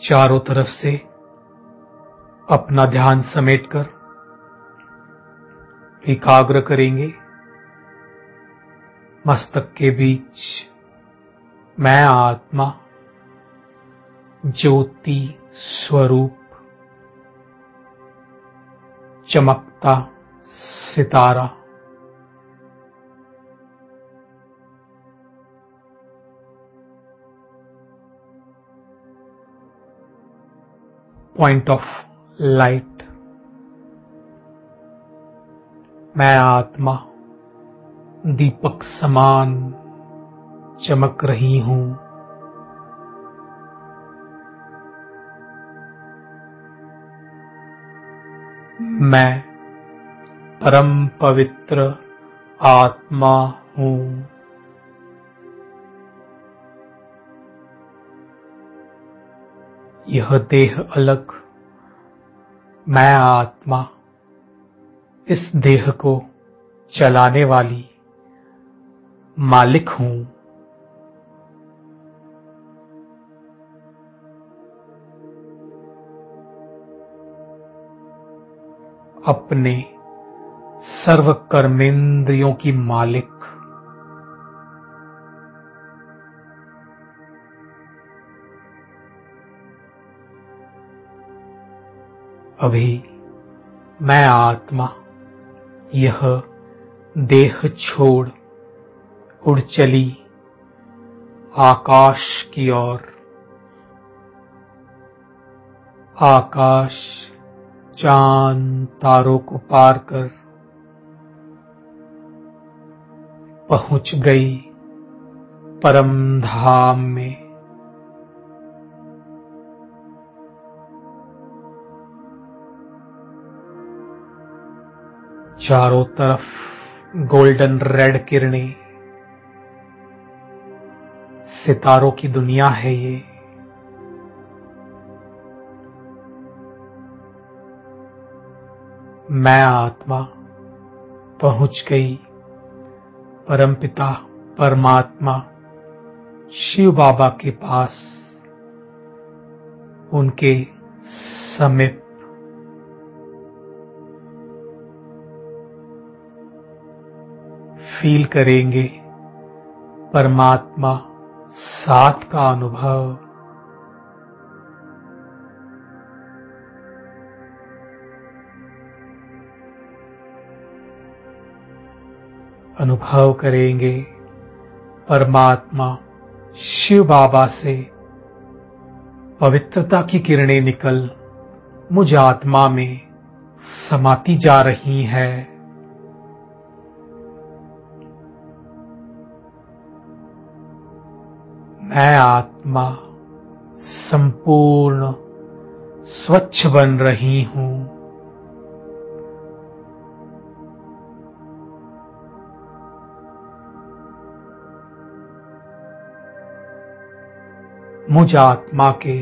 चारों तरफ से अपना ध्यान समेटकर एकाग्र करेंगे। मस्तक के बीच मैं आत्मा ज्योति स्वरूप चमकता सितारा पॉइंट ऑफ लाइट। मैं आत्मा दीपक समान चमक रही हूं। मैं परम पवित्र आत्मा हूं। यह देह अलग, मैं आत्मा इस देह को चलाने वाली मालिक हूं। अपने सर्व कर्मेंद्रियों की मालिक। अभी मैं आत्मा यह देह छोड़ उड़ चली आकाश की ओर। आकाश चांद तारों को पार कर पहुंच गई परम धाम में। चारों तरफ गोल्डन रेड किरणें, सितारों की दुनिया है ये। मैं आत्मा पहुंच गई परमपिता परमात्मा शिव बाबा के पास, उनके समीप। फील करेंगे परमात्मा साथ का अनुभव। अनुभव करेंगे परमात्मा शिव बाबा से पवित्रता की किरणें निकल मुझ आत्मा में समाती जा रही हैं। मैं आत्मा संपूर्ण स्वच्छ बन रही हूं। मुझ आत्मा के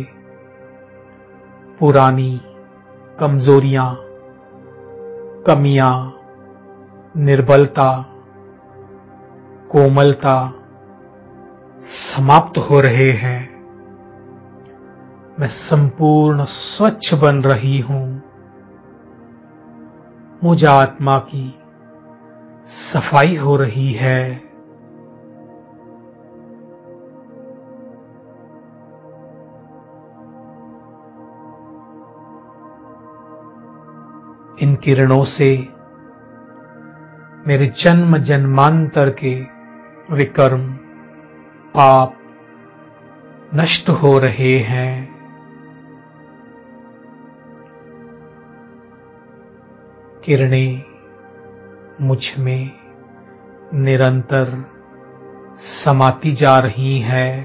पुरानी कमजोरियां, कमियां, निर्बलता, कोमलता समाप्त हो रहे हैं। मैं संपूर्ण स्वच्छ बन रही हूं। मुझ आत्मा की सफाई हो रही है। इन किरणों से मेरे जन्म जन्मांतर के विकर्म पाप नष्ट हो रहे हैं। किरणें मुझ में निरंतर समाती जा रही हैं।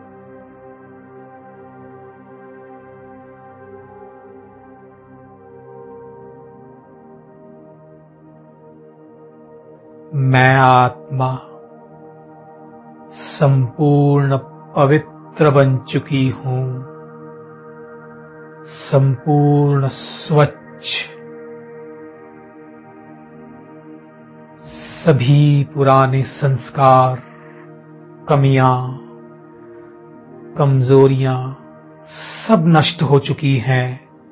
मैं आत्मा संपूर्ण पवित्र बन चुकी हूं। संपूर्ण स्वच्छ। सभी पुराने संस्कार, कमियां, कमजोरियां सब नष्ट हो चुकी हैं।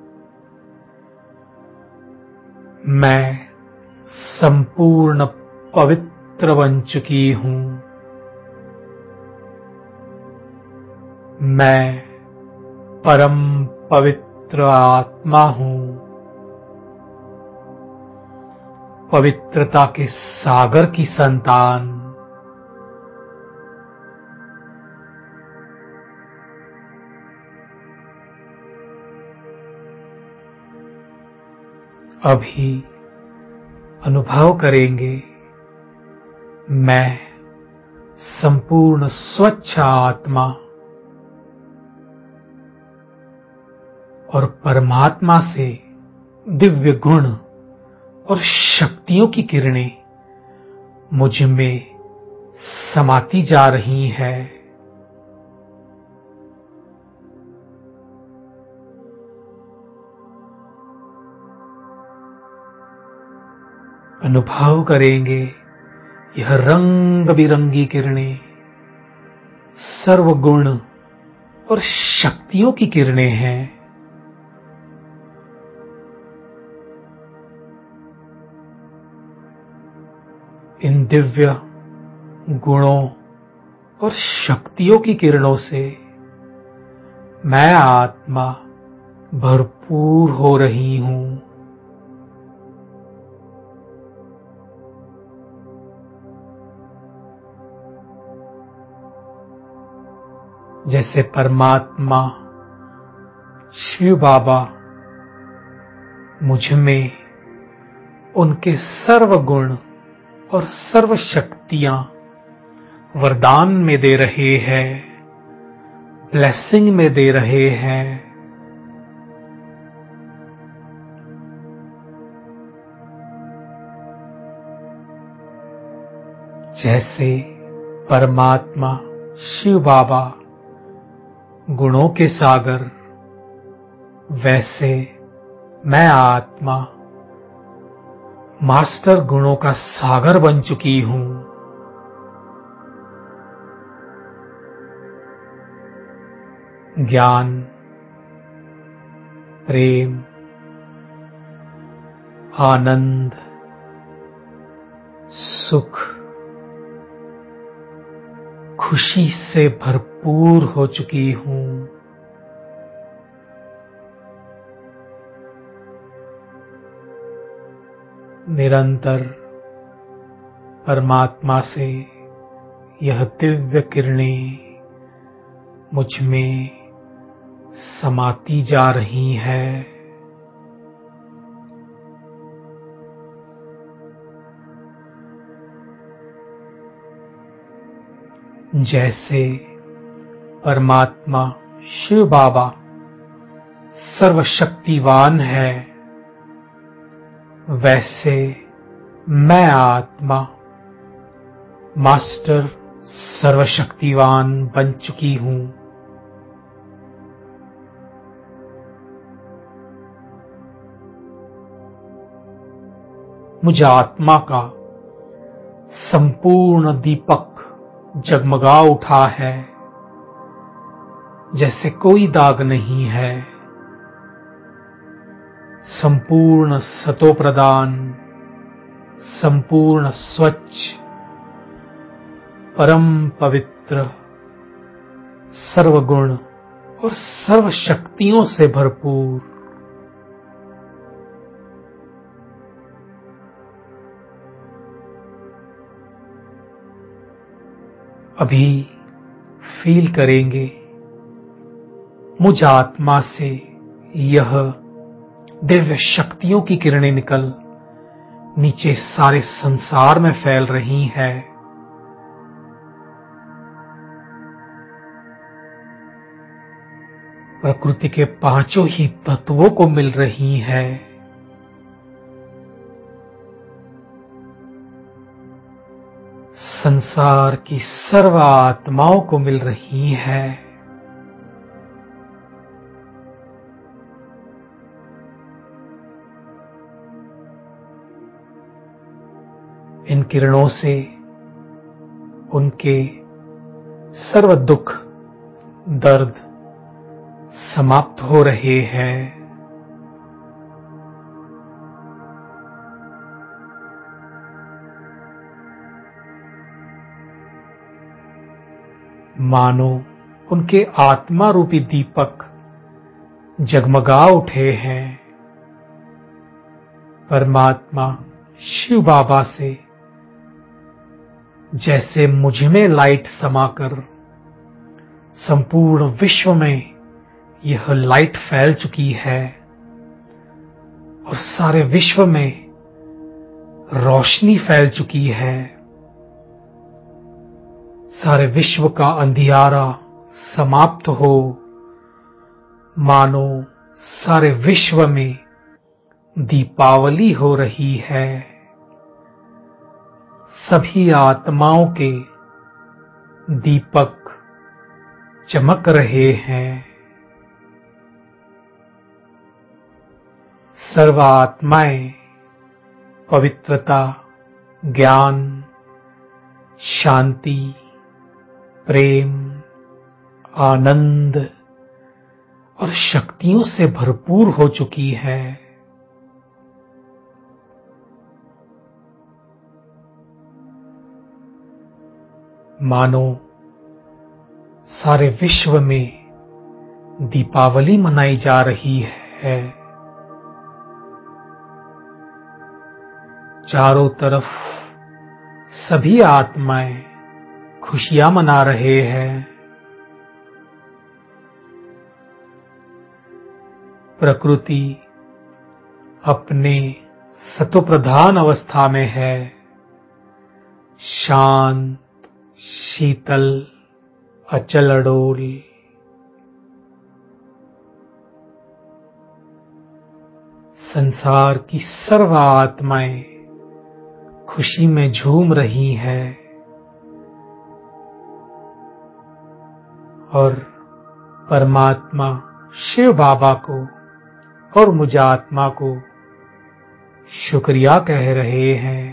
मैं संपूर्ण पवित्र बन चुकी हूं। मैं परम पवित्र आत्मा हूं। पवित्रता के सागर की संतान। अभी अनुभव करेंगे, मैं संपूर्ण स्वच्छ आत्मा और परमात्मा से दिव्य गुण और शक्तियों की किरणें मुझ में समाती जा रही है। अनुभव करेंगे, यह रंग बिरंगी किरणें सर्वगुण और शक्तियों की किरणें हैं। इन दिव्य गुणों और शक्तियों की किरणों से मैं आत्मा भरपूर हो रही हूं। जैसे परमात्मा शिव बाबा मुझ में उनके सर्व गुण और सर्व शक्तियां वरदान में दे रहे हैं, ब्लेसिंग में दे रहे हैं। जैसे परमात्मा शिव बाबा गुणों के सागर, वैसे मैं आत्मा मास्टर गुणों का सागर बन चुकी हूं। ज्ञान, प्रेम, आनंद, सुख, खुशी से भरपूर हो चुकी हूं। निरंतर परमात्मा से यह दिव्य किरणें मुझ में समाती जा रही है। जैसे परमात्मा शिव बाबा सर्वशक्तिवान है, वैसे मैं आत्मा मास्टर सर्वशक्तिवान बन चुकी हूं। मुझ आत्मा का संपूर्ण दीपक जगमगा उठा है, जैसे कोई दाग नहीं है। संपूर्ण सतोप्रदान, संपूर्ण स्वच्छ, परम पवित्र, सर्वगुण और सर्व शक्तियों से भरपूर। अभी फील करेंगे, मुझ आत्मा से यह दिव्य शक्तियों की किरणें निकल नीचे सारे संसार में फैल रही हैं। प्रकृति के पांचों ही तत्वों को मिल रही है। संसार की सर्व आत्माओं को मिल रही है। इन किरणों से उनके सर्व दुख, दर्द, समाप्त हो रहे हैं। मानो उनके आत्मा रूपी दीपक जगमगा उठे हैं। परमात्मा शिव बाबा से जैसे मुझ में लाइट समाकर संपूर्ण विश्व में यह लाइट फैल चुकी है और सारे विश्व में रोशनी फैल चुकी है। सारे विश्व का अंधियारा समाप्त हो, मानो सारे विश्व में दीपावली हो रही है। सभी आत्माओं के दीपक चमक रहे हैं। सर्व आत्माएं पवित्रता, ज्ञान, शांति, प्रेम, आनंद और शक्तियों से भरपूर हो चुकी है। मानो सारे विश्व में दीपावली मनाई जा रही है। चारों तरफ सभी आत्माएं खुशियां मना रहे हैं। प्रकृति अपने सतोप्रधान अवस्था में है, शांत, शीतल, अचल अडोल। संसार की सर्व आत्माएं खुशी में झूम रही हैं और परमात्मा शिव बाबा को और मुझ आत्मा को शुक्रिया कह रहे हैं।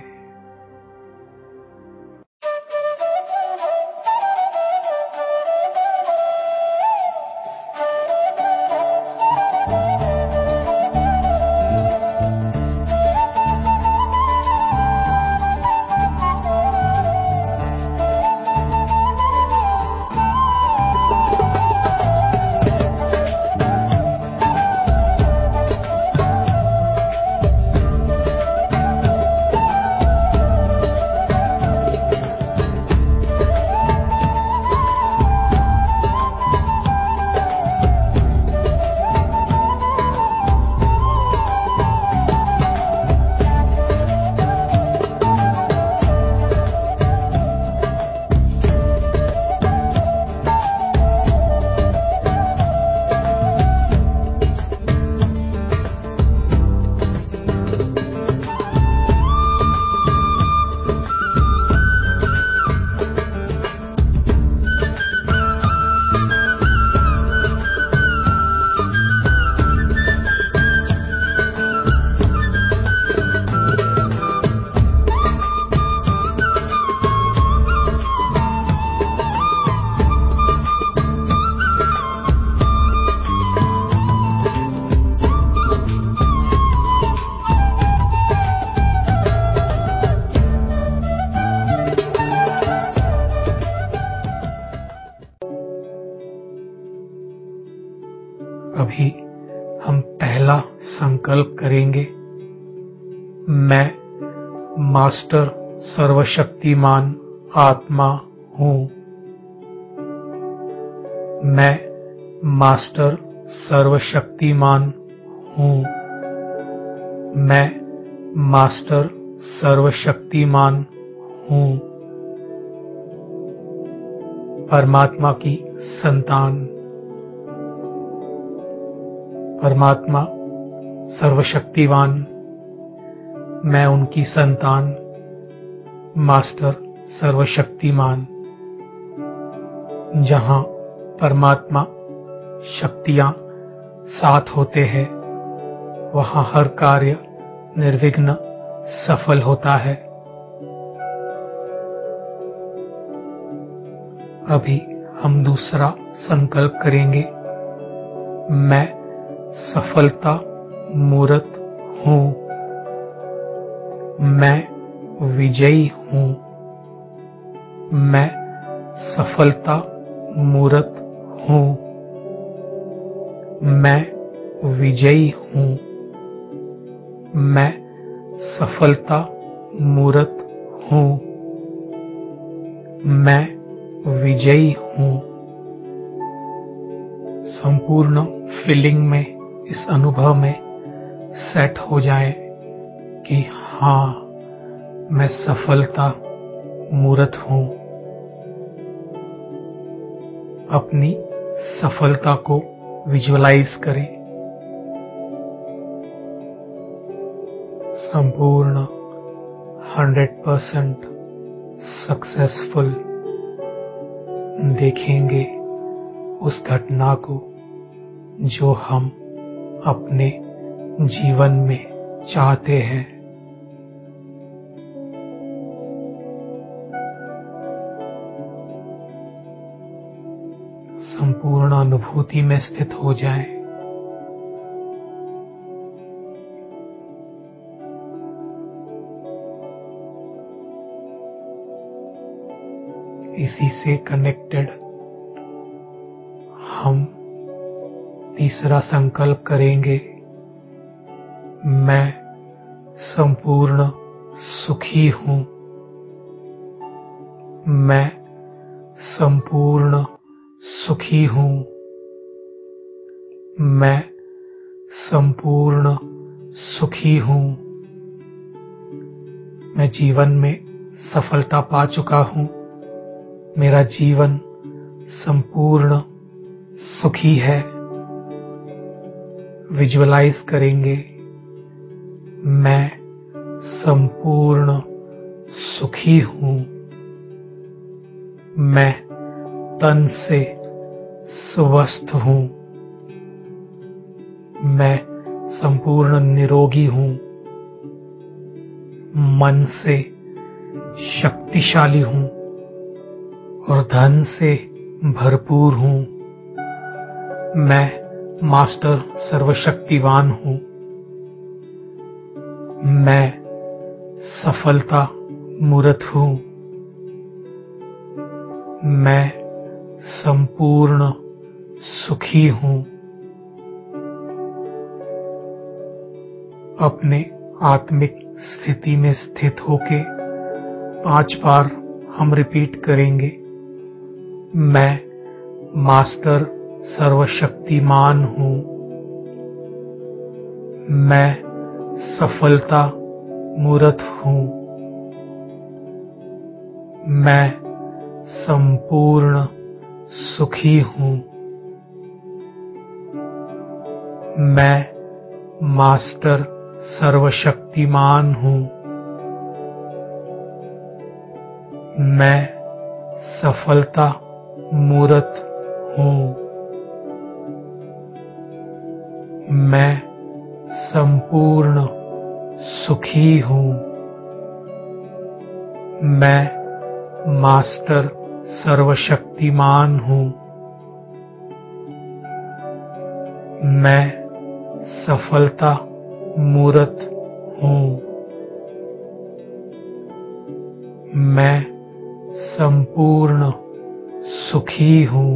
अभी हम पहला संकल्प करेंगे। मैं मास्टर सर्वशक्तिमान आत्मा हूं। मैं मास्टर सर्वशक्तिमान हूं। मैं मास्टर सर्वशक्तिमान हूं। परमात्मा की संतान। परमात्मा सर्वशक्तिवान, मैं उनकी संतान मास्टर सर्वशक्तिमान। जहां परमात्मा शक्तियां साथ होते हैं, वहां हर कार्य निर्विघ्न सफल होता है। अभी हम दूसरा संकल्प करेंगे। मैं सफलता मूर्त हूँ। मैं विजयी हूँ। मैं सफलता मूर्त हूँ। मैं विजयी हूँ। मैं सफलता मूर्त हूँ। मैं विजयी हूँ। संपूर्ण फीलिंग में, इस अनुभव में सेट हो जाए कि हाँ, मैं सफलता मूर्त हूँ। अपनी सफलता को विजुअलाइज करें। संपूर्ण 100% सक्सेसफुल देखेंगे उस घटना को जो हम अपने जीवन में चाहते हैं। संपूर्ण अनुभूति में स्थित हो जाएं। इसी से कनेक्टेड हम तीसरा संकल्प करेंगे। मैं संपूर्ण सुखी हूँ। मैं संपूर्ण सुखी हूँ। मैं संपूर्ण सुखी हूँ। मैं जीवन में सफलता पा चुका हूँ। मेरा जीवन संपूर्ण सुखी है। विजुअलाइज करेंगे, मैं संपूर्ण सुखी हूँ। मैं तन से स्वस्थ हूँ। मैं संपूर्ण निरोगी हूँ। मन से शक्तिशाली हूँ और धन से भरपूर हूँ। मैं मास्टर सर्वशक्तिवान हूँ। मैं सफलता मूर्त हूँ। मैं संपूर्ण सुखी हूँ। अपने आत्मिक स्थिति में स्थित होके 5 बार हम रिपीट करेंगे। मैं मास्टर सर्वशक्तिमान हूँ। मैं सफलता मूर्त हूँ। मैं संपूर्ण सुखी हूँ। मैं मास्टर सर्वशक्तिमान हूँ। मैं सफलता मूर्त हूँ। मैं संपूर्ण सुखी हूँ। मैं मास्टर सर्वशक्तिमान हूँ। मैं सफलता मूर्त हूँ। मैं संपूर्ण सुखी हूँ।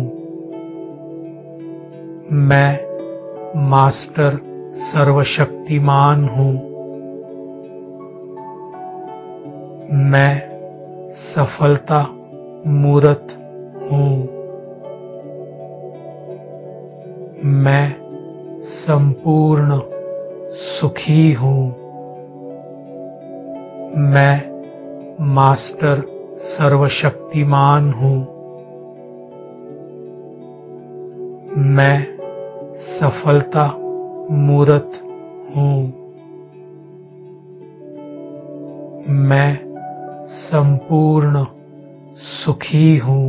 मैं मास्टर सर्वशक्तिमान हूँ। मैं सफलता मूर्त हूँ। मैं संपूर्ण सुखी हूँ। मैं मास्टर सर्वशक्तिमान हूँ। मैं सफलता मूर्त हूँ। मैं संपूर्ण सुखी हूँ।